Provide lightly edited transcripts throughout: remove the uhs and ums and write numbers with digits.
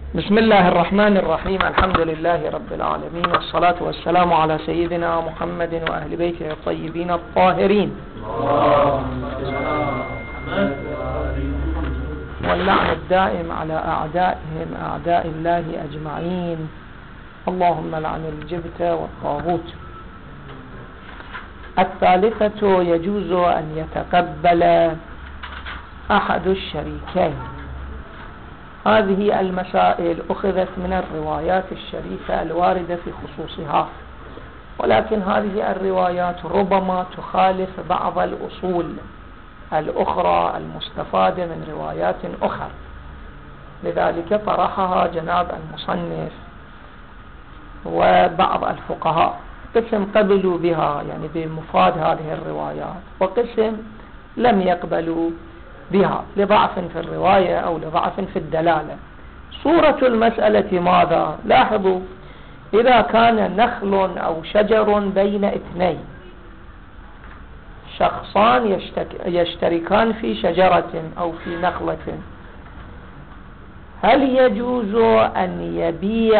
بسم الله الرحمن الرحيم. الحمد لله رب العالمين، والصلاة والسلام على سيدنا محمد وأهل بيته الطيبين الطاهرين، واللعن الدائم على أعدائهم أعداء الله أجمعين. اللهم لعن الجبت والطاغوت. الثالثة: يجوز أن يتقبل أحد الشريكين. هذه المسائل أخذت من الروايات الشريفة الواردة في خصوصها، ولكن هذه الروايات ربما تخالف بعض الأصول الأخرى المستفادة من روايات أخرى، لذلك طرحها جناب المصنف وبعض الفقهاء. قسم قبلوا بها يعني بمفاد هذه الروايات، وقسم لم يقبلوا بها لضعف في الرواية أو لضعف في الدلالة. صورة المسألة ماذا؟ لاحظوا، إذا كان نخل أو شجر بين اثنين، شخصان يشتركان في شجرة أو في نخلة، هل يجوز أن يبيع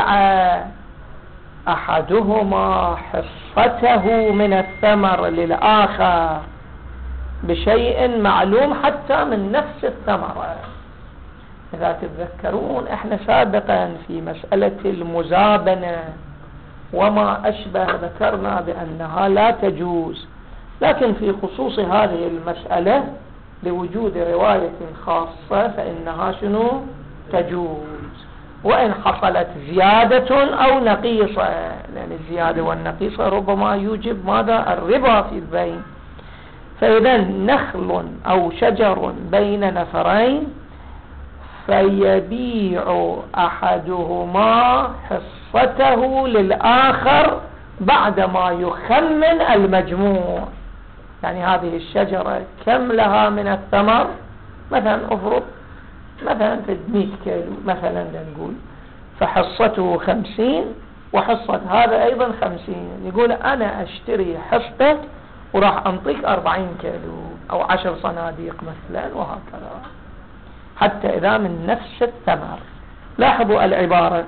أحدهما حصته من الثمر للآخر بشيء معلوم حتى من نفس الثمرة؟ إذا تتذكرون احنا سابقا في مسألة المزابنة وما أشبه ذكرنا بأنها لا تجوز، لكن في خصوص هذه المسألة لوجود رواية خاصة فإنها شنو؟ تجوز، وإن حصلت زيادة أو نقيصة، لأن الزيادة والنقيصة ربما يوجب ماذا؟ الربا في البيع. فإذا نخل أو شجر بين نفرين فيبيع أحدهما حصته للآخر بعدما يخمن المجموع. يعني هذه الشجرة كم لها من الثمر؟ مثلا أفرض مثلا في 100 كيلو مثلا نقول، فحصته 50 وحصة هذا أيضا 50، يقول أنا أشتري حصتك وراح أنطيك 40 كيلو أو 10 صناديق مثلا، وهكذا حتى إذا من نفس الثمر. لاحظوا العبارة.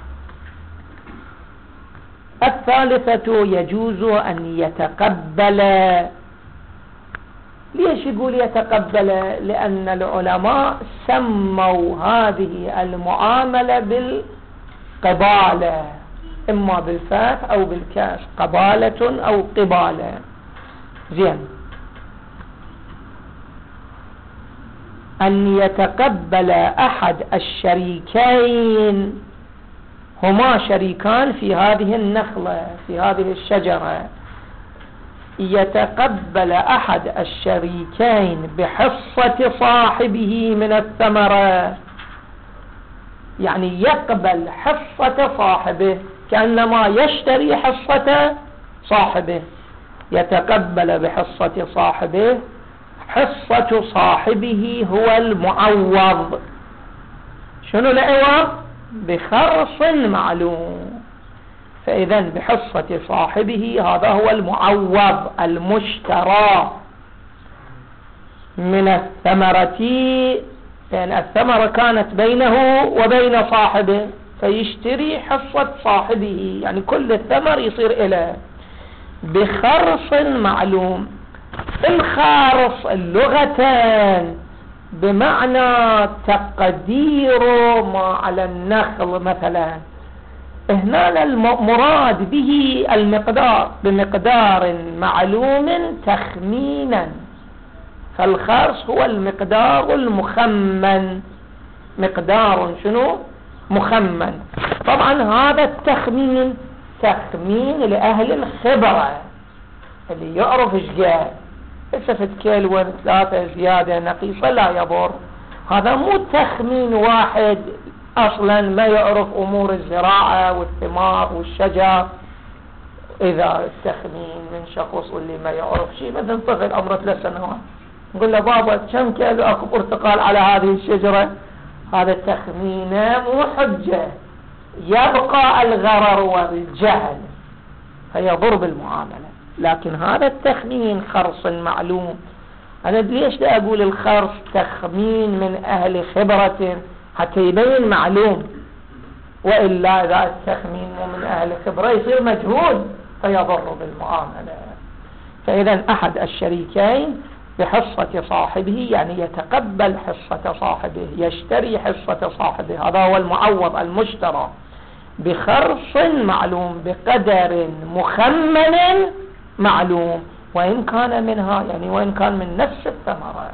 الثالثة: يجوز أن يتقبل. ليش يقول يتقبل؟ لأن العلماء سموا هذه المعاملة بالقبالة، إما بالفتح أو بالكسر، قبالة أو قبالة. زين، أن يتقبل أحد الشريكين، هما شريكان في هذه النخلة في هذه الشجرة، يتقبل أحد الشريكين بحصة صاحبه من الثمرة، يعني يقبل حصة صاحبه كأنما يشتري حصة صاحبه، يتقبل بحصة صاحبه. حصة صاحبه هو المعوض. شنو العوض؟ بخرص معلوم. فإذا بحصة صاحبه هذا هو المعوض المشترى من الثمرة، لأن الثمرة كانت بينه وبين صاحبه، فيشتري حصة صاحبه، يعني كل الثمر يصير إليه بخرص معلوم. الخرص اللغة بمعنى تقدير ما على النخل مثلا، هنا المراد به المقدار بمقدار معلوم تخمينا، فالخرص هو المقدار المخمن، مقدار شنو؟ مخمن. طبعا هذا التخمين تخمين لأهل الخبرة اللي يعرف ايش قال، اكتفت كيلو 3 زيادة نقيصة لا يضر. هذا مو تخمين واحد اصلا ما يعرف امور الزراعة والثمار والشجر. اذا التخمين من شخص اللي ما يعرف شيء، مثلا طفل عمره 3 سنوات نقول له بابا كم كيلو اكو برتقال على هذه الشجرة، هذا التخمين مو حجة، يبقى الغرر والجهل فيضر بالمعاملة. لكن هذا التخمين خرص معلوم. أنا ليش لا أقول الخرص تخمين من أهل خبرة؟ حتى يبين معلوم، وإلا إذا التخمين من أهل خبرة يصير مجهول فيضر بالمعاملة. فإذا أحد الشريكين بحصة صاحبه يعني يتقبل حصة صاحبه، يشتري حصة صاحبه، هذا هو المعوض المشترى بخرص معلوم بقدر مخمن معلوم، وإن كان منها يعني وإن كان من نفس الثمرة.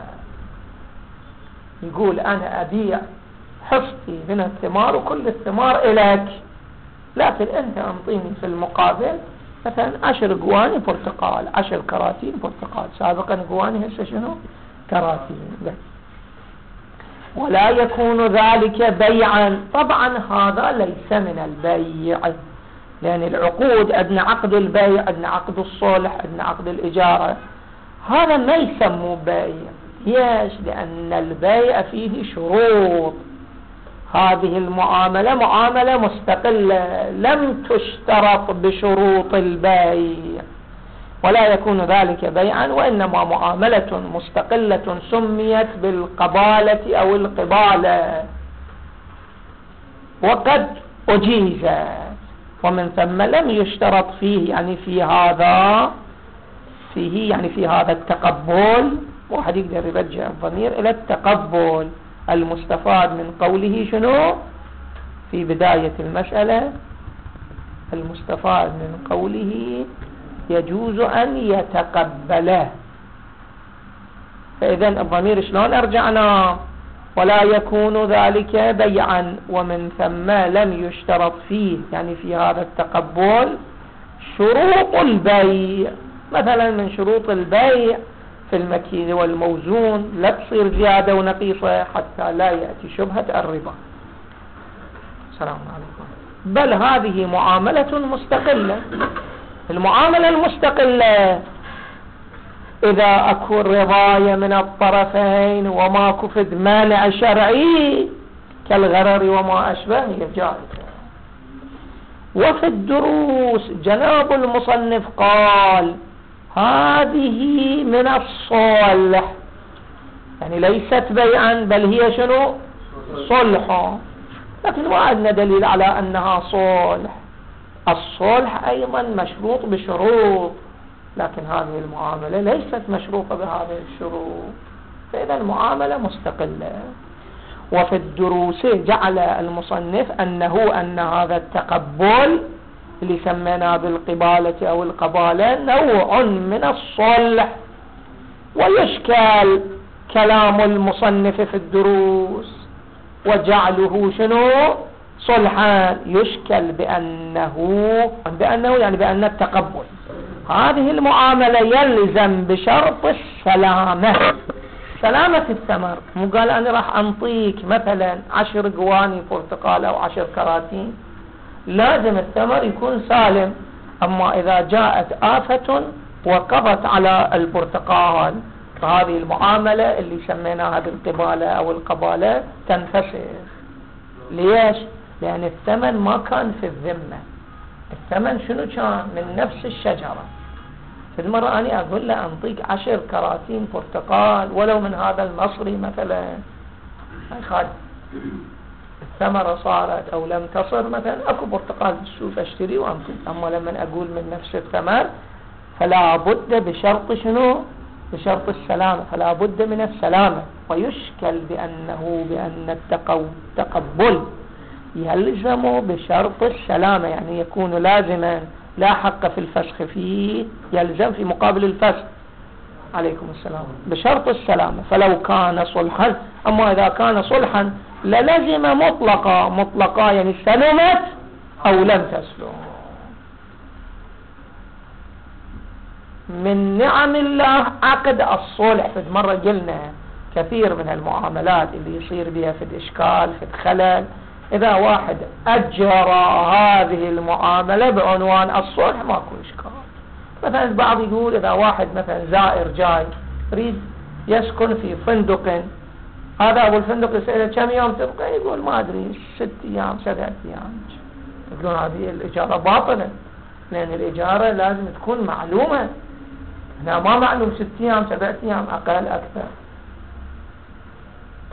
يقول أنا أبيع حصتي من الثمار وكل الثمار إليك، لكن أنت أنطيني في المقابل مثلا 10 قواني برتقال، 10 كراتين برتقال. سابقا قواني هسه شنو؟ كراتين بس. ولا يكون ذلك بيعا، طبعا هذا ليس من البيع، لأن العقود عندنا عقد البيع، عندنا عقد الصلح، عندنا عقد الإجارة، هذا ما يسموه بيع. ليش؟ لأن البيع فيه شروط. هذه المعاملة معاملة مستقلة لم تشترط بشروط البيع، ولا يكون ذلك بيعا، وإنما معاملة مستقلة سميت بالقبالة أو القبالة، وقد أجيزت، ومن ثم لم يشترط فيه يعني في هذا التقبل. واحد يقدر يرجع الضمير إلى التقبل المستفاد من قوله شنو في بداية المسألة؟ المستفاد من قوله يجوز أن يتقبله. فإذا الضمير شلون أرجعنا؟ ولا يكون ذلك بيعا، ومن ثم لم يشترط فيه يعني في هذا التقبل شروط البيع. مثلا من شروط البيع في المكيل والموزون لا تصير زيادة ونقيصة حتى لا يأتي شبهة الربا. السلام عليكم. بل هذه معاملة مستقلة. المعاملة المستقلة إذا أكو رضاية من الطرفين وما كفد مانع شرعي كالغرر وما أشبه هي جائزة. وفي الدروس جناب المصنف قال هذه من الصلح، يعني ليست بيعا بل هي شنو؟ صلح، لكن ما عندنا دليل على أنها صلح. الصلح أيضا مشروط بشروط، لكن هذه المعاملة ليست مشروطة بهذه الشروط، فإذا المعاملة مستقلة. وفي الدروس جعل المصنف أن هذا التقبل اللي سميناه بالقبالة أو القبالة نوع من الصلح، ويشكل كلام المصنف في الدروس وجعله شنو؟ صلحا، يشكل بأنه يعني بأن التقبل هذه المعاملة يلزم بشرط السلامة، سلامة الثمر. مو قال أنا راح أنطيك مثلا 10 قواني برتقال أو 10 كراتين، لازم الثمر يكون سالم. أما إذا جاءت آفة وقضت على البرتقال فهذه المعاملة اللي سميناها بالقبالة أو القبالة تنفسخ. ليش؟ لأن الثمن ما كان في الذمة، الثمن شنو كان؟ من نفس الشجرة. في المرة أنا أقول له أنطيك 10 كراتين برتقال ولو من هذا المصري مثلا، خالد الثمرة صارت أو لم تصر مثلا أكو برتقال بالسوق أشتري وأنطيك. أما لما أقول من نفس الثمر فلا بد بشرط شنو؟ بشرط السلامة، فلا بد من السلامة. ويشكل بأن التقبل يلزم بشرط السلامة، يعني يكون لازما، لا حق في الفسخ فيه، يلزم في مقابل الفسخ عليكم السلام بشرط السلامة. فلو كان صلحا، أما إذا كان صلحا للزم مطلقا يعني سلمت أو لم تسلم. من نعم الله عقد الصلح. في مرة قلنا كثير من المعاملات اللي يصير بها في الإشكال في الخلل، إذا واحد أجرى هذه المعاملة بعنوان الصلح ماكو إشكال. مثلا البعض يقول إذا واحد مثلا زائر جاي يريد يسكن في فندق، هذا أبو الفندق يسأله كم يوم تبقى؟ يقول ما أدري 6 أيام 7 أيام. يقولون هذه الإجارة باطلة، لأن الإجارة لازم تكون معلومة. هنا ما معلوم 6 أيام 7 أيام، أقل أكثر.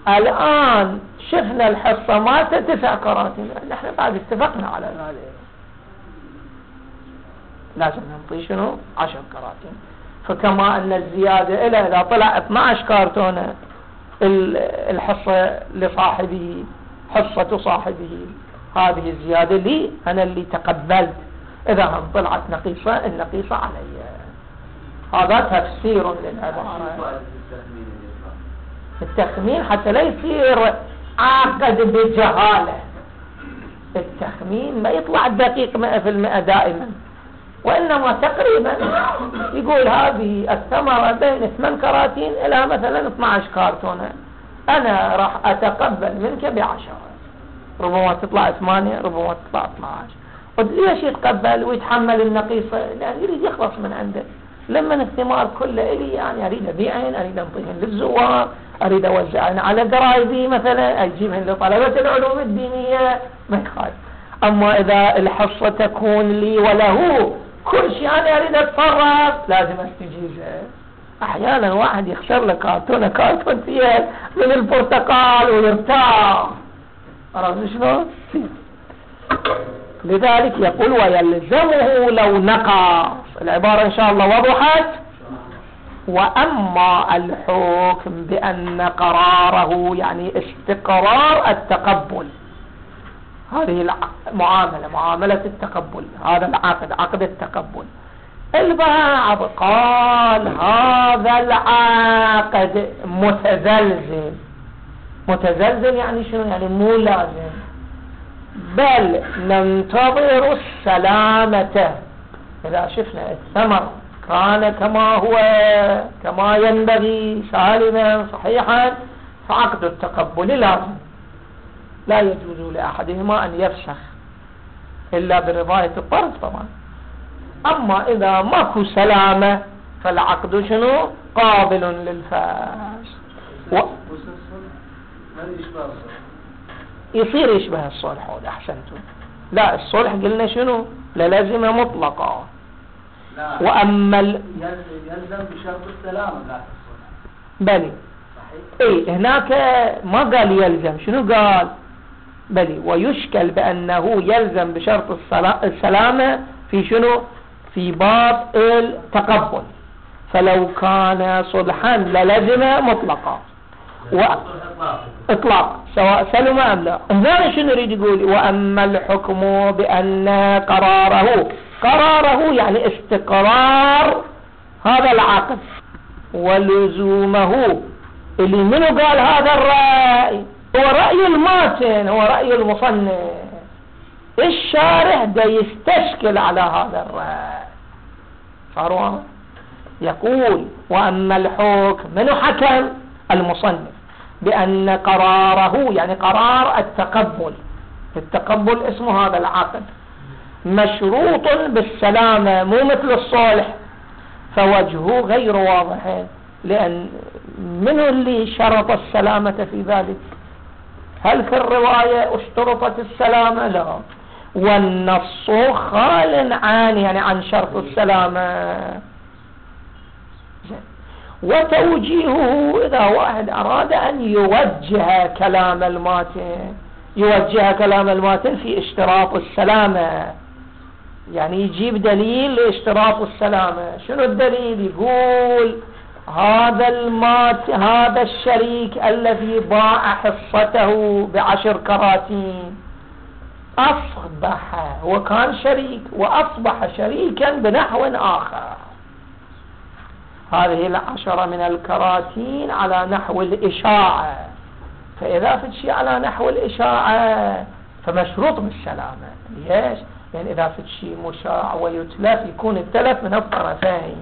الآن شفنا الحصة مالته 9 كراتين، نحن بعد اتفقنا على ذلك، لازم نعطيه شنو 10 كراتين. فكما أن الزيادة إلى إذا طلع 12 كرتونة الحصة لصاحبه، حصة صاحبه، هذه الزيادة لي أنا اللي تقبلت، إذا هم طلعت نقيصة النقيصة علي. هذا تفسير للعبارة. التخمين حتى لا يصير عقد بجهالة، التخمين ما يطلع دقيق 100% دائما، وإنما تقريبا يقول هذه الثمرة بين 8 كراتين إلى مثلا 12 كرتونة، أنا راح أتقبل منك ب10، ربما تطلع 8، ربما تطلع 12. ليش يتقبل ويتحمل النقيصة؟ لأن يريد يخلص من عنده. لما الثمار كله إلي، يعني أريد أبيعهن، أريد أنطيهن للزوار، أريد أوزعهن على قرايبي مثلا، أجيبهن لطلبة العلوم الدينية، ما يخالف. أما إذا الحصة تكون لي وله كل شيء أنا أريد أتصرف، لازم أستجيزه. أحيانا واحد يخسر له كرتون فيها من البرتقال ويرتاح، عرفت شلون؟ لذلك يقول ويلزمه لو نقص. العبارة إن شاء الله وضحت. وأما الحكم بأن قراره يعني استقرار التقبل، هذه المعاملة، معاملة التقبل، هذا العقد، عقد التقبل. البعض قال هذا العقد متزلزل. متزلزل يعني شنو؟ يعني مو لازم، بل ننتظر السلامة. إذا شفنا الثمر كان كما هو، كما ينبغي، سالما صحيحا، فعقد التقبل لازم، لا يجوز لأحدهما أن يفسخ إلا برضاية الطرف طبعا. أما إذا ماكو سلامة فالعقد شنو؟ قابل للفسخ. يصير يشبه الصلح. أحسنتم. لا، الصلح قلنا شنو؟ للازمة مطلقة. وأما يلزم بشرط السلامة ذات الصلح. بلي إيه، هناك ما قال يلزم، شنو قال؟ بلي ويشكل بأنه يلزم بشرط السلامة في شنو؟ في باب التقبل. فلو كان صلحا للازمة مطلقة إطلاق سواء سلم أم لا. هنا شنو يريد يقول؟ وأما الحكم بأن قراره يعني استقرار هذا العقد ولزومه، اللي منو قال هذا الرأي؟ هو رأي الماتن، هو رأي المصنف. الشارح دا يستشكل على هذا الرأي. صاروا يقول وأما الحكم، منو حكم؟ المصنف، بأن قراره يعني قرار التقبل، التقبل اسمه هذا العقد، مشروط بالسلامة مو مثل الصلح، فوجهه غير واضح. لأن منو اللي شرط السلامة في ذلك؟ هل في الرواية اشترطت السلامة؟ لا، والنص خال عن شرط السلامة. وتوجيهه إذا واحد أراد أن يوجه كلام الماتن في اشتراط السلامة، يعني يجيب دليل لاشتراط السلامة. شنو الدليل؟ يقول هذا الشريك الذي باع حصته ب10 كراتين أصبح، وكان شريك وأصبح شريكا بنحو آخر، هذه 10 من الكراتين على نحو الإشاعة، فإذا في شيء على نحو الإشاعة فمشروط بالسلامة. ليش؟ يعني إذا في شيء مشاع ويتلف يكون التلف من الطرفين.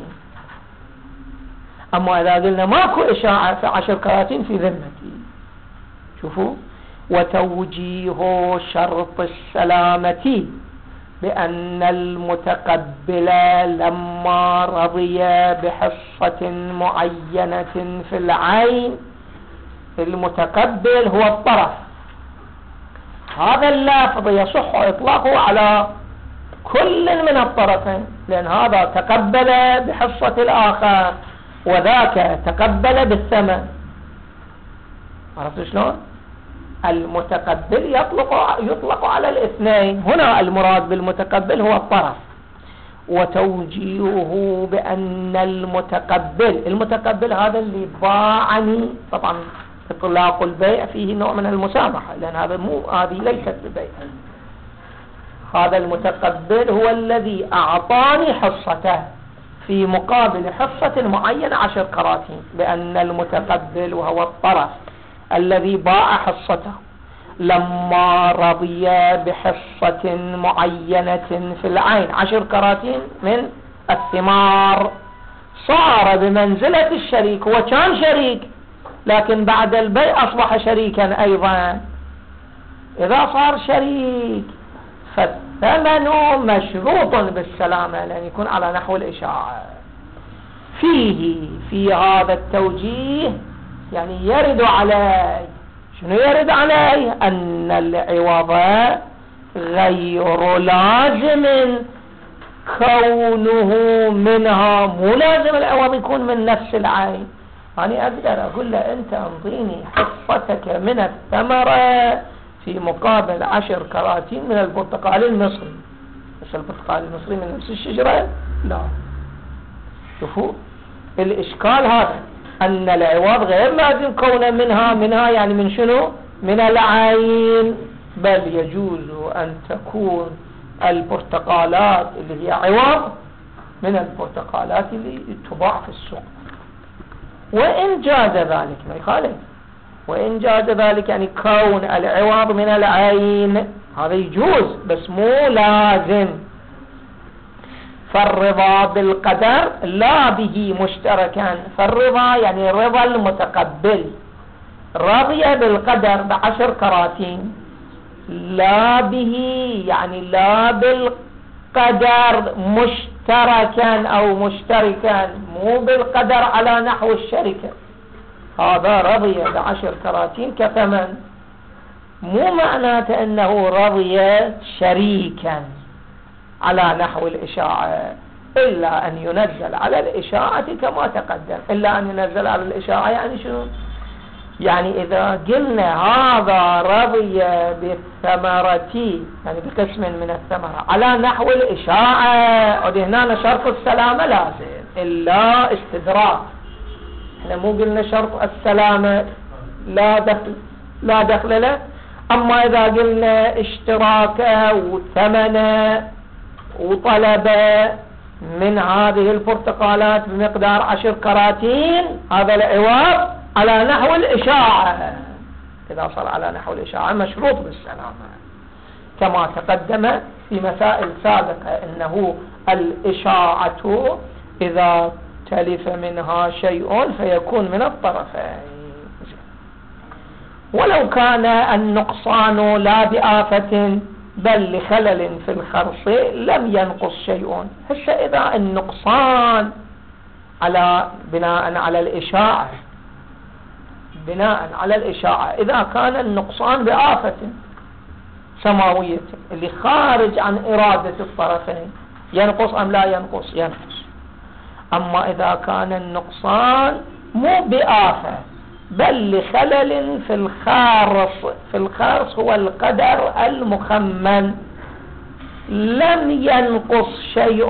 أما إذا قلنا ماكو إشاعة ف10 كراتين في ذمتي. شوفوا، وتوجيه شرط السلامة بأن المتقبل لما رضي بحصة معينة في العين، المتقبل هو الطرف، هذا اللفظ يصح إطلاقه على كل من الطرفين، لأن هذا تقبل بحصة الآخر وذاك تقبل بالثمن. عرفت شلون؟ المتقبل يطلق على الاثنين. هنا المراد بالمتقبل هو الطرف، وتوجيهه بأن المتقبل هذا اللي باعني. طبعا إطلاق البيع فيه نوع من المسامحة، لأن هذه ليست ببيع. هذا المتقبل هو الذي أعطاني حصته في مقابل حصة معينة 10 كراتين، بأن المتقبل وهو الطرف الذي باع حصته لما رضي بحصة معينة في العين 10 كراتين من الثمار صار بمنزلة الشريك. هو كان شريك، لكن بعد البيع أصبح شريكا أيضا. إذا صار شريك فالثمن مشروط بالسلامة، لأن يكون على نحو الإشاعة. في هذا التوجيه يعني يرد عليه، شنو يرد عليه؟ أن العوض غير لازم كونه منها، مو لازم العوض يكون من نفس العين. يعني أقدر أقول له أنت أنطيني حصتك من الثمرة في مقابل 10 كراتين من البرتقال المصري. بس البرتقال المصري من نفس الشجرة؟ لا. شوفوا الإشكال هذا، أن العوض غير لازم كونه منها يعني من شنو؟ من العين، بل يجوز أن تكون البرتقالات اللي هي عوض من البرتقالات اللي تباع في السوق. وإن جاز ذلك ما يخالف، وإن جاز ذلك يعني كون العوض من العين هذا يجوز، بس مو لازم. فالرضا بالقدر لا به مشتركا. فالرضا يعني رضا المتقبل، رضي بالقدر ب10 كراتين، لا به يعني لا بالقدر مشتركا أو مشتركا، مو بالقدر على نحو الشركة. هذا رضي ب10 كراتين كثمن، مو معناته أنه رضي شريكا على نحو الإشاعة، إلا أن ينزل على الإشاعة كما تقدم. إلا أن ينزل على الإشاعة يعني شنو؟ يعني إذا قلنا هذا رضي بالثمرة يعني بقسم من الثمرة على نحو الإشاعة، هنا شرط السلامة لازم، إلا استدراك. احنا مو قلنا شرط السلامة لا دخل له. أما إذا قلنا اشتراكه وثمنه وطلبه من هذه البرتقالات بمقدار 10 كراتين، هذا العوض على نحو الإشاعة. إذا صار على نحو الإشاعة مشروط بالسلامة، كما تقدم في مسائل سابقة أنه الإشاعة إذا تلف منها شيء فيكون من الطرفين. ولو كان النقصان لا بآفة بل لخلل في الخرص لم ينقص شيء. هسه إذا النقصان بناء على الإشاعة إذا كان النقصان بآفة سماوية اللي خارج عن إرادة الطرفين، ينقص أم لا ينقص؟ ينقص. أما إذا كان النقصان مو بآفة بل لخلل في الخرص هو القدر المخمن، لم ينقص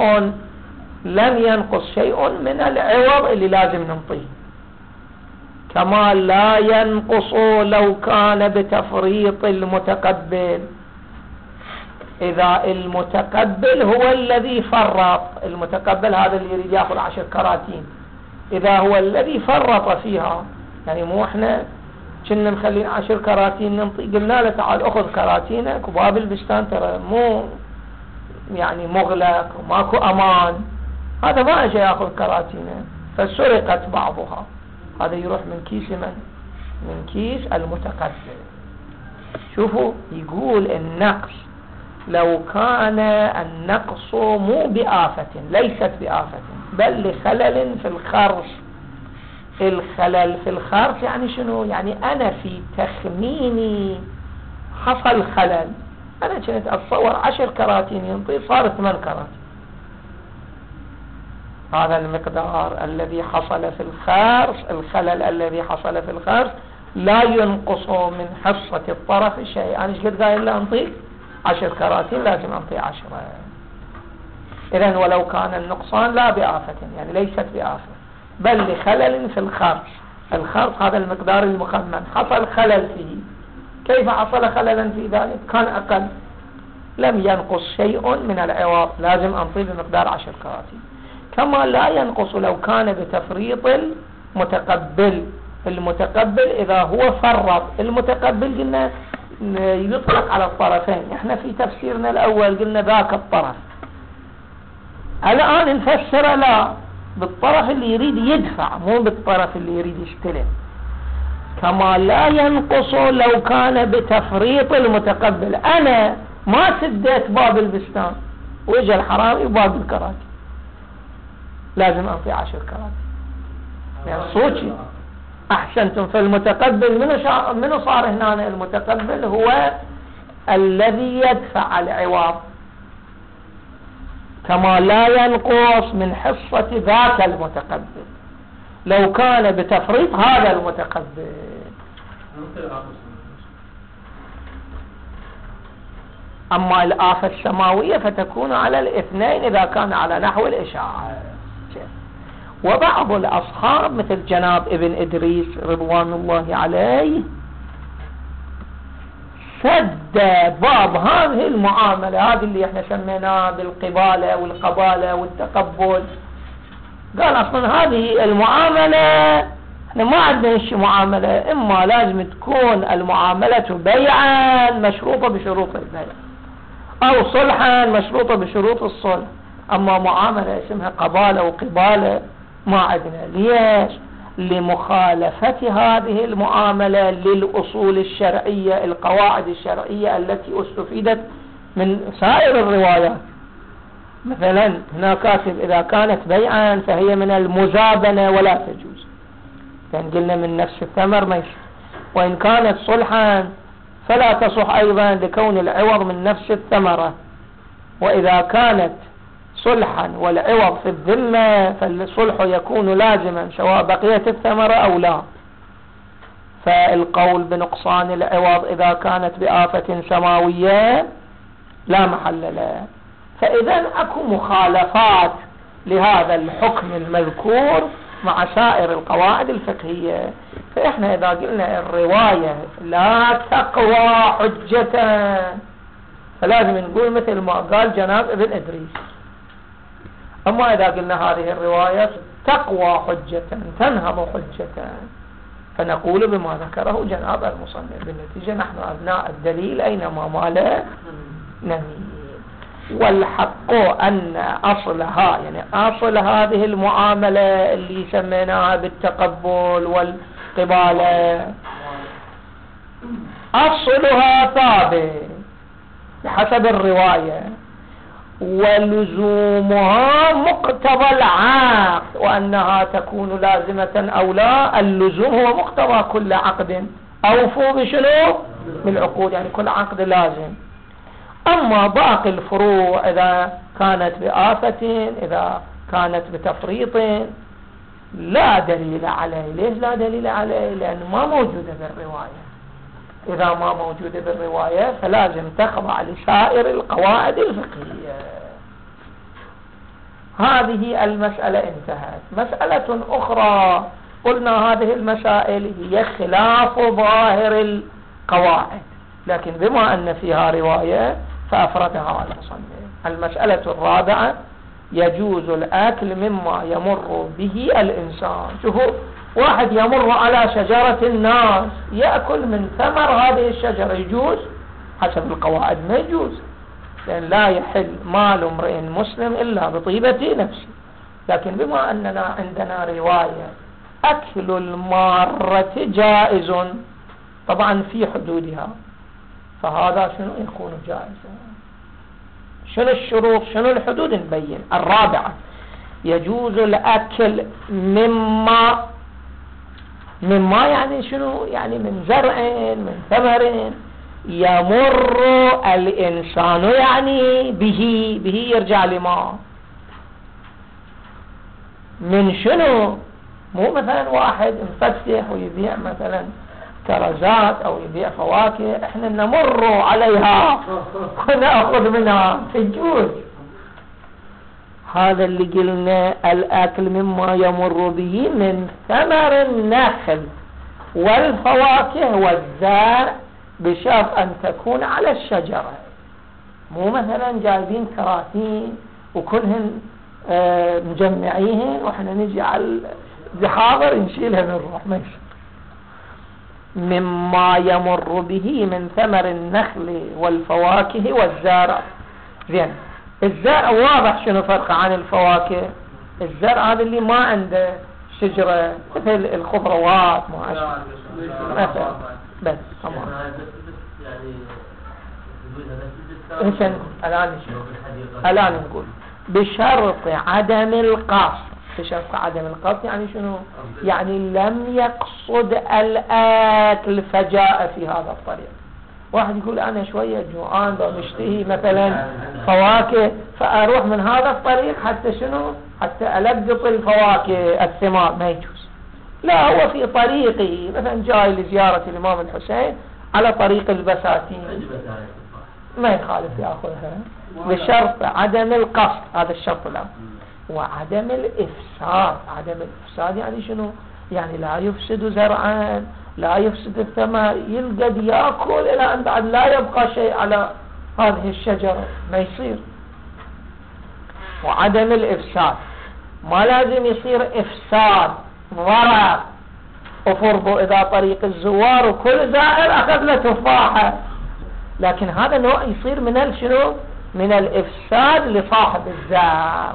شيء من العوض اللي لازم ننطيه، كما لا ينقص لو كان بتفريط المتقبل. إذا المتقبل هو الذي فرط، المتقبل هذا اللي يريد يأخذ 10 كراتين، إذا هو الذي فرط فيها، يعني مو احنا كنا نخلي 10 كراتين ننطي، قلنا له تعال اخذ كراتينك وباب البستان ترى مو يعني مغلق وماكو امان، هذا ما اجى ياخذ كراتينه فسرقت بعضها، هذا يروح من كيس من كيس المتقبل. شوفوا يقول النقص لو كان النقص مو بآفة، ليست بآفة بل لخلل في الخرص. الخلل في الخرص يعني شنو؟ يعني أنا في تخميني حصل خلل، أنا كنت أتصور 10 كراتين ينطي صار 8 كراتين. هذا المقدار الذي حصل في الخرص، الخلل الذي حصل في الخرص لا ينقص من حصة الطرف شيء. أنا ايش قد قايل له أنطيك 10 كراتين، لازم أنطي 10. إذن ولو كان النقصان لا بآفة، يعني ليست بآفة، بل لخلل في الخرص. الخرص هذا المقدار المخمن حصل خلل فيه. كيف حصل خللا في ذلك؟ كان أقل، لم ينقص شيء من العوض، لازم أنطي بمقدار 10 كراتين. كما لا ينقص لو كان بتفريط المتقبل. المتقبل إذا هو فرط، المتقبل قلنا يطلق على الطرفين. احنا في تفسيرنا الأول قلنا ذاك الطرف، الآن نفسر لا بالطرف اللي يريد يدفع، مو بالطرف اللي يريد يستلم. كما لا ينقص لو كان بتفريط المتقبل. أنا ما سديت باب البستان وإجا الحرامي وباب الكراتي، لازم أعطي 10 كراتي. يعني صوتي أحسنتم. فالمتقبل منو صار هنا؟ المتقبل هو الذي يدفع العوض. كما لا ينقص من حصة ذاك المتقبل لو كان بتفريط هذا المتقبل. أما الآفة السماوية فتكون على الاثنين إذا كان على نحو الإشاعة. وبعض الأصحاب مثل جناب ابن إدريس رضوان الله عليه سد باب هذه المعاملة، هذه اللي احنا سميناها بالقبالة والقبالة والتقبل. قال أصلا هذه المعاملة احنا ما عندنا شيء معاملة، إما لازم تكون المعاملة بيعا مشروطة بشروط البيع، أو صلحا مشروطة بشروط الصلح. أما معاملة اسمها قبالة وقبالة ما عندنا. ليش؟ لمخالفة هذه المعاملة للأصول الشرعية، القواعد الشرعية التي استفيدت من سائر الروايات. مثلا هنا كاتب إذا كانت بيعا فهي من المزابنة ولا تجوز، يعني قلنا من نفس الثمر ما يصح. وإن كانت صلحا فلا تصح أيضا لكون العوض من نفس الثمرة. وإذا كانت صلحا والعوض في الذمة فالصلح يكون لازما سواء بقيت الثمرة أو لا. فالقول بنقصان العوض إذا كانت بآفة سماوية لا محل له. فإذا أكو مخالفات لهذا الحكم المذكور مع سائر القواعد الفقهية. فإحنا إذا قلنا الرواية لا تقوى حجة فلازم نقول مثل ما قال جناب ابن إدريس. أما إذا قلنا هذه الرواية تقوى حجة تنهض حجة فنقول بما ذكره جناب المصنف. بالنتيجة نحن أبناء الدليل أينما مال نميل. والحق أن أصلها، يعني أصل هذه المعاملة اللي سميناها بالتقبل والقبالة، أصلها ثابت بحسب الرواية، ولزومها مقتضى العقد، وأنها تكون لازمة أو لا. اللزوم هو مقتضى كل عقد، أوفوا بشنو؟ بالعقود، يعني كل عقد لازم. أما باقي الفروع إذا كانت بآفة، إذا كانت بتفريط، لا دليل عليه. ليش لا دليل عليه؟ لأنه ما موجودة بالرواية. إذا ما موجودة بالرواية فلازم تخضع لسائر القواعد الفقهية. هذه المسألة انتهت. مسألة أخرى قلنا هذه المسائل هي خلاف ظاهر القواعد، لكن بما أن فيها رواية فأفردها المصنف. المسألة الرابعة يجوز الأكل مما يمر به الإنسان. شوفوا، واحد يمر على شجرة الناس يأكل من ثمر هذه الشجرة، يجوز؟ حسب القواعد ما يجوز، لأن لا يحل مال امرئ مسلم إلا بطيبة نفسه. لكن بما أننا عندنا رواية أكل المارة جائز طبعا في حدودها، فهذا شنو يكون جائزا؟ شنو الشروط؟ شنو الحدود؟ نبين. الرابعة يجوز الأكل مما يعني شنو؟ يعني من زرع، من ثمر يمر الإنسان، يعني به يرجع لما من شنو؟ مو مثلا واحد مفتح ويبيع مثلا كرزات أو يبيع فواكه إحنا نمر عليها ونأخذ منها تجوز. هذا اللي قلنا الأكل مما يمر به من ثمر النخل والفواكه والزرع بشرط أن تكون على الشجرة، مو مثلا جايبين كراتين وكلهن مجمعيهن وإحنا نجي على الحاضر نشيلها نروح ماشي. مما يمر به من ثمر النخل والفواكه والزرع. زين، الزرع واضح شنو فرقه عن الفواكه. الزرع هذا اللي ما عنده شجرة مثل الخضروات ما مثلا بس تمام. الآن نقول بشرط عدم القصد. بشرط عدم القصد يعني شنو؟ يعني لم يقصد الأكل فجاء في هذا الطريق. واحد يقول أنا شوية جوعان ومشتهي مثلا فواكه فأروح من هذا الطريق حتى شنو؟ حتى ألقط الفواكه الثمار، ما يجوز. لا، هو في طريقه مثلا جاي لزيارة الإمام الحسين على طريق البساتين ما يخالف يأخذها بشرط عدم القصد. هذا الشرط الأول. وعدم الإفساد. عدم الإفساد يعني شنو؟ يعني لا يفسد زرعا، لا يفسد الثمر، يلقد يأكل إلى أن بعد لا يبقى شيء على هذه الشجرة، ما يصير. وعدم الإفساد ما لازم يصير إفساد ضرر. وفرضوا إذا طريق الزوار وكل زائر أخذ له تفاحة، لكن هذا نوع يصير من شنو؟ من الإفساد لصاحب الزار.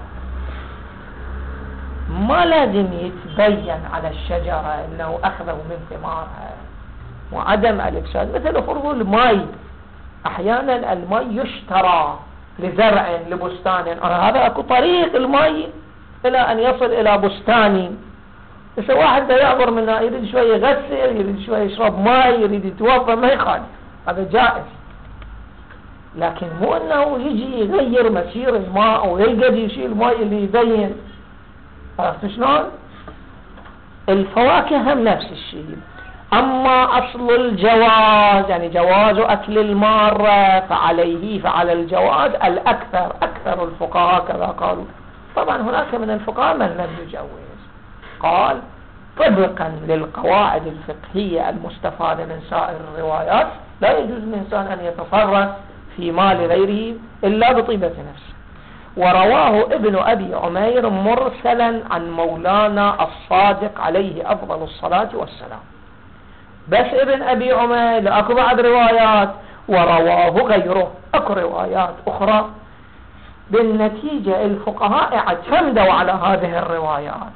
ما لازم يتبين على الشجرة أنه أخذه من ثمارها. وعدم الإفساد مثل فرض الماء. أحيانا الماء يشترى لزرع لبستان، هذا أكو طريق الماء إلى أن يصل إلى بستاني. بس واحد يعبر منها يريد شوية يغسل، يريد شوية يشرب ماء، يريد يتوضا، ما يخالف، هذا جائز. لكن مو أنه يجي يغير مسير الماء أو يلقى يشيل الماء اللي يبين. عرفت شلون؟ الفواكه هم نفس الشيء. أما أصل الجواز يعني جواز أكل المارة فعلى الجواز الأكثر. أكثر الفقهاء كذا قالوا. طبعا هناك من الفقهاء من لم يجوز. قال طبقا للقواعد الفقهية المستفادة من سائر الروايات لا يجوز للإنسان أن يتصرف في مال غيره إلا بطيبة نفسه. ورواه ابن أبي عمير مرسلا عن مولانا الصادق عليه أفضل الصلاة والسلام. بس ابن أبي عمير أكو بعض روايات ورواه غيره، أكو روايات أخرى. بالنتيجة الفقهاء اعتمدوا على هذه الروايات.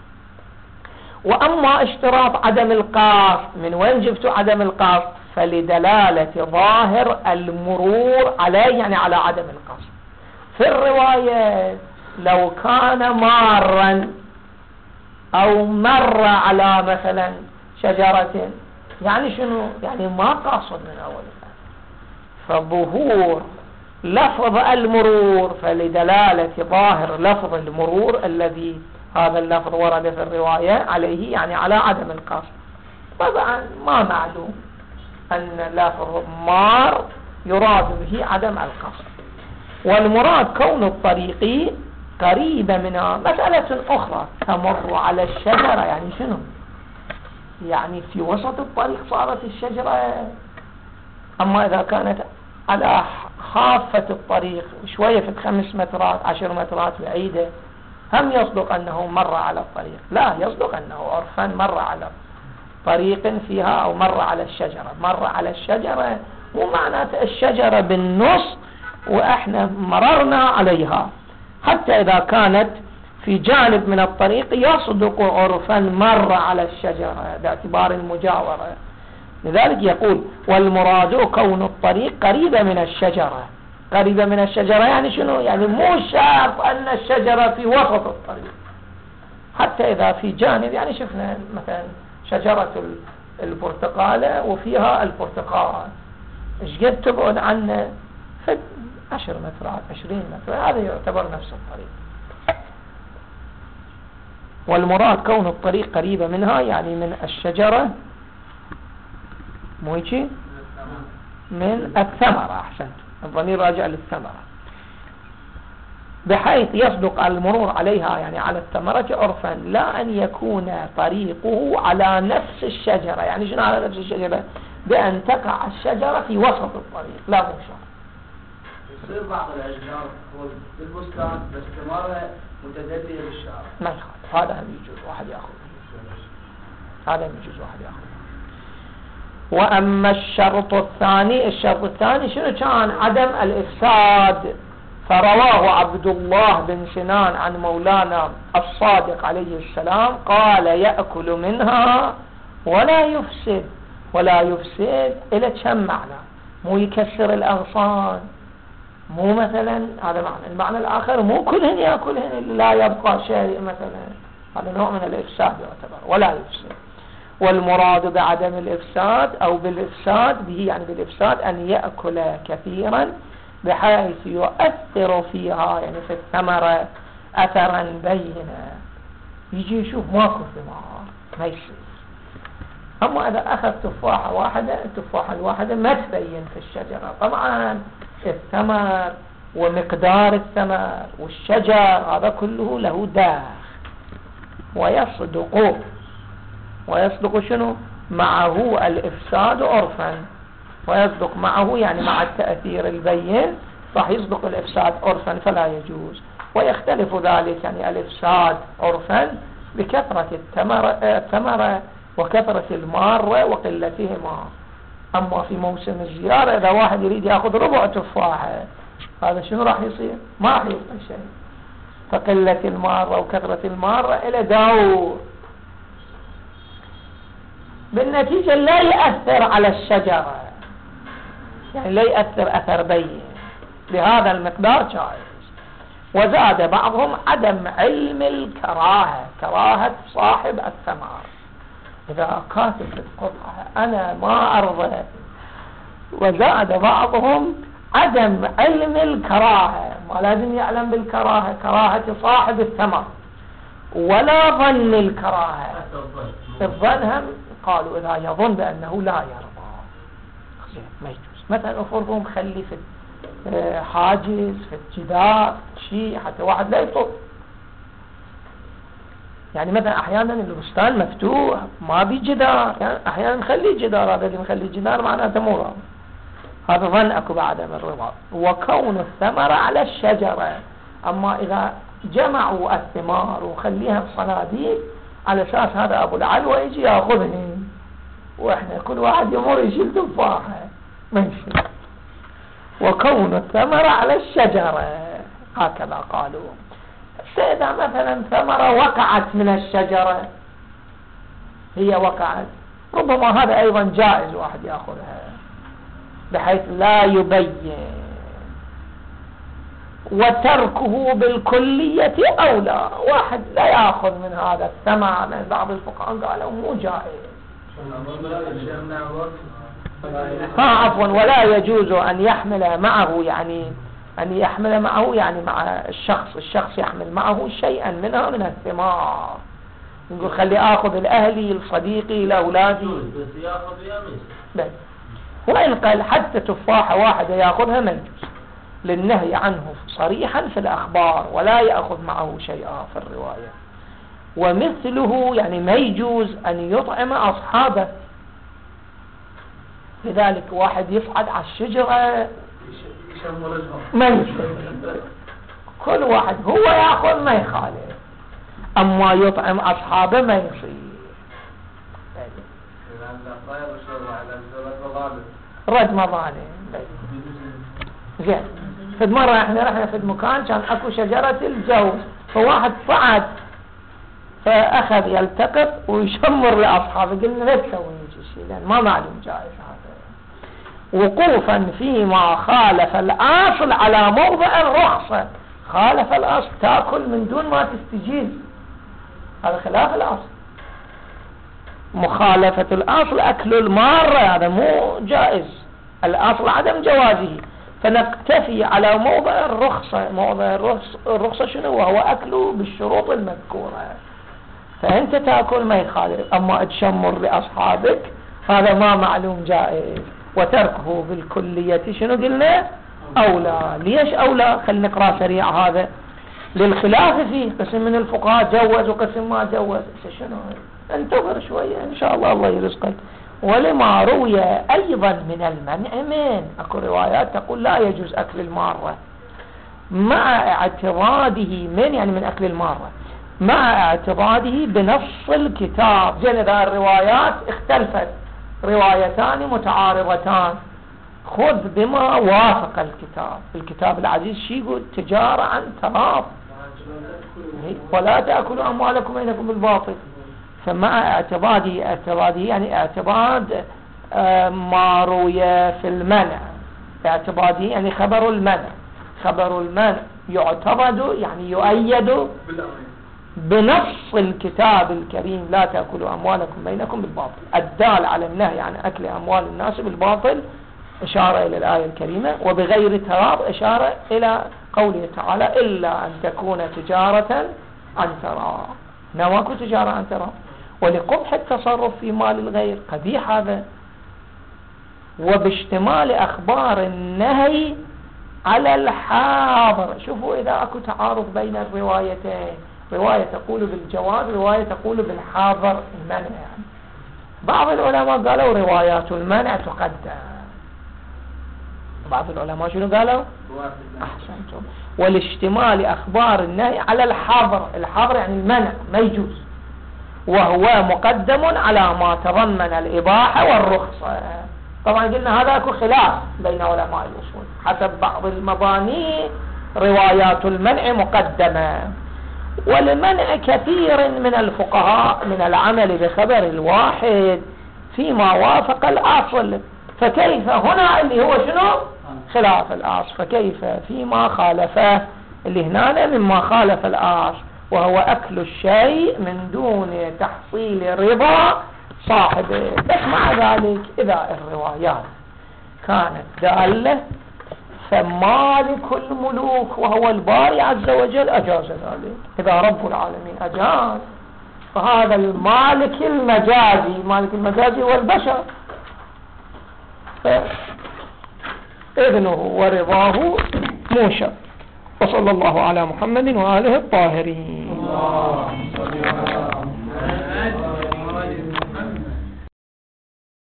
وأما اشتراط عدم القصد، من وين جبتوا عدم القصد؟ فلدلالة ظاهر المرور عليه يعني على عدم القصد. في الرواية لو كان مارا أو مر على مثلا شجرة يعني شنو؟ يعني ما قاصد من أولها. فظهور لفظ المرور فلدلالة ظاهر لفظ المرور الذي هذا اللفظ ورد في الرواية عليه يعني على عدم القصد. طبعا ما معلوم أن لفظ مار يراد به عدم القصد. والمراد كون الطريق قريبة منها مسألة أخرى. تمر على الشجرة يعني شنو؟ يعني في وسط الطريق صارت الشجرة. أما إذا كانت على خافة الطريق شوية في 5 مترات 10 مترات بعيدة هم يصدق أنه مر على الطريق. لا، يصدق أنه عرفا مر على طريق فيها أو مر على الشجرة. مر على الشجرة مو معناته الشجرة بالنص وإحنا مررنا عليها. حتى إذا كانت في جانب من الطريق يصدق عرفا مر على الشجرة باعتبار المجاورة. لذلك يقول والمراد كون الطريق قريبة من الشجرة. قريبة من الشجرة يعني شنو؟ يعني مو شرط أن الشجرة في وسط الطريق، حتى إذا في جانب. يعني شفنا مثلا شجرة البرتقالة وفيها البرتقال ايش قد تبعد عنه؟ 10 مترات 20 متر، هذا يعتبر نفس الطريق. والمراد كون الطريق قريبة منها يعني من الشجرة مو هيك؟ من الثمرة. أحسنت، الضمير راجع للثمرة، بحيث يصدق المرور عليها يعني على الثمرة عرفا، لا أن يكون طريقه على نفس الشجرة. يعني شنو على نفس الشجرة؟ بأن تقع الشجرة في وسط الطريق، لا مو شرط. يصير بعض الأشجار بالبستان بس ثمارها متدلية بالشارع، ما يخالف، هذا هم يجوز واحد يأخذ، هذا هم يجوز واحد يأخذ. وأما الشرط الثاني، الشرط الثاني شنو كان؟ عدم الإفساد. فرواه عبد الله بن سنان عن مولانا الصادق عليه السلام قال: يأكل منها ولا يفسد. ولا يفسد إلى كم معنى؟ مو يكسر الأغصان، مو مثلا هذا معنى. المعنى الآخر مو كلهن يأكلهن لا يبقى شيء مثلا، هذا نوع من الإفساد يعتبر، ولا يفسد. والمراد بعدم الإفساد أو بالإفساد به يعني بالإفساد أن يأكل كثيرا بحيث يؤثر فيها يعني في الثمرة أثرا بينا، يجي يشوف ماكو ثمار ما يصير. أما إذا أخذ تفاحة واحدة، التفاحة الواحدة ما تبين في الشجرة، طبعا الثمر ومقدار الثمر والشجر هذا كله له داخل. ويصدق شنو؟ معه الإفساد عرفا، ويصدق معه يعني مع التأثير البين راح يصدق الإفساد عرفا فلا يجوز. ويختلف ذلك يعني الإفساد عرفا بكثرة الثمرة وكثرة المارة وقلتهما. أما في موسم الزيارة إذا واحد يريد يأخذ ربع تفاحة، هذا شنو راح يصير؟ ما راح يصير شيء. فقلة المارة وكثرة المارة إلى دور، بالنتيجة لا يأثر على الشجرة، يعني لا يأثر أثر بين بهذا المقدار جائز. وزاد بعضهم عدم علم الكراهة، كراهة صاحب الثمار إذا كاتب قطعة أنا ما أرضى. وزاد بعضهم عدم علم الكراهة، ما لازم يعلم بالكراهة، كراهة صاحب الثمر، ولا ظن الكراهة. الظن هم قالوا إذا يظن بأنه لا يرضى ما يجوز. مثلا أفرضهم خلي في حاجز في الجدار شيء حتى واحد لا يطل. يعني مثلا أحيانا البستان مفتوح ما بي جدار، يعني أحيانا نخلي جدار، هذا اللي نخلي جدار معناته مو راضي، هذا ظن أكو بعدم الرضا. وكون الثمرة على الشجرة، أما إذا جمعوا الثمار وخليها بصناديق على أساس هذا أبو العلوة يجي يأخذهن وإحنا كل واحد يمر يشيل تفاحة ما يشيل. وكون الثمرة على الشجرة هكذا قالوا. إذا مثلا ثمرة وقعت من الشجرة، هي وقعت، ربما هذا أيضا جائز واحد يأخذها بحيث لا يبين. وتركه بالكلية أولى، واحد لا يأخذ من هذا الثمر، من بعض الفقهاء قالوا مو جائز. عفوا، ولا يجوز أن يحمل معه، يعني أن يحمل معه يعني مع الشخص يحمل معه شيئا منها من الثمار. نقول خلي أخذ الأهلي لصديقي لأولادي بس يأخذ يميز. وإن قال حتى تفاحة واحدة يأخذها ما يجوز، للنهي عنه صريحا في الأخبار، ولا يأخذ معه شيئا في الرواية. ومثله يعني ما يجوز أن يطعم أصحابه. لذلك واحد يصعد على الشجرة ما يصير، كل واحد هو يأخذ ما يخالف، أما يطعم أصحابه ما يصير. رد مظالم. زين، في مرة احنا رحنا في المكان كان اكو شجرة الجوز، فواحد صعد فاخذ يلتقط ويشمر لاصحابه، قلنا لا تسوي شيء لان ما معلوم جائز هذا. وقوفا فيما خالف الاصل على موضع الرخصة، خالف الاصل تاكل من دون ما تستجيز، هذا خلاف الاصل. مخالفة الاصل اكل المارة هذا مو جائز، الاصل عدم جوازه، فنكتفي على موضع الرخصة. موضع الرخصة شنو؟ وهو أكله بالشروط المذكورة. فأنت تأكل ما يخالف، أما تشمر لأصحابك هذا ما معلوم جائز، وتركه بالكلية شنو قلنا؟ أولى. ليش أولى؟ خلينا نقرأ سريع هذا. للخلاف فيه، قسم من الفقهاء جوز وقسم ما جوز. شنو؟ انتظر شوية إن شاء الله، الله يرزقك. ولما روي أيضا من المنع من، أكو روايات تقول لا يجوز أكل المارة، مع اعتراضه من، يعني من أكل المارة، مع اعتراضه بنص الكتاب. جل ذا الروايات اختلفت، روايتان متعارضتان، خذ بما وافق الكتاب. الكتاب العزيز شي يقول؟ تجارة عن تراض، ولا تأكلوا أموالكم بينكم بالباطل. فمع اعتراضه يعني اعتراض ما روي في المنع، اعتراضه يعني خبر المنع. خبر المنع يعترض يعني يؤيد بنص الكتاب الكريم لا تأكلوا أموالكم بينكم بالباطل، الدال على النهي عن أكل أموال الناس بالباطل إشارة إلى الآية الكريمة، وبغير تراض إشارة إلى قوله تعالى إلا أن تكون تجارة عن تراض. نواكو تجارة عن تراض، ولقبح التصرف في مال الغير قبيح هذا، وباشتمال أخبار النهي على الحاضر. شوفوا إذا أكو تعارض بين الروايتين، رواية تقول بالجواز، رواية تقول بالحاضر المنع، يعني بعض العلماء قالوا روايات المنع تقدم، بعض العلماء شنو قالوا؟ أحسنتم. والاشتمال أخبار النهي على الحاضر، الحاضر يعني المنع ما يجوز، وهو مقدم على ما تضمن الإباحة والرخصة. طبعا قلنا هذا اكو خلاف بين علماء الأصول، حسب بعض المباني روايات المنع مقدمة، ولمنع كثير من الفقهاء من العمل بخبر الواحد فيما وافق الأصل، فكيف هنا اللي هو شنو؟ خلاف الأصل، فكيف فيما خالفه اللي هنا مما خالف الأصل، وهو أكل الشيء من دون تحصيل رضا صاحبه. بس مع ذلك إذا الروايات كانت دالة فمالك الملوك وهو الباري عز وجل أجاز ذلك. إذا رب العالمين أجاز فهذا المالك المجازي، المالك المجازي هو البشر، فإذنه ورضاه موشى. وصلى الله على محمد وآله الطاهرين.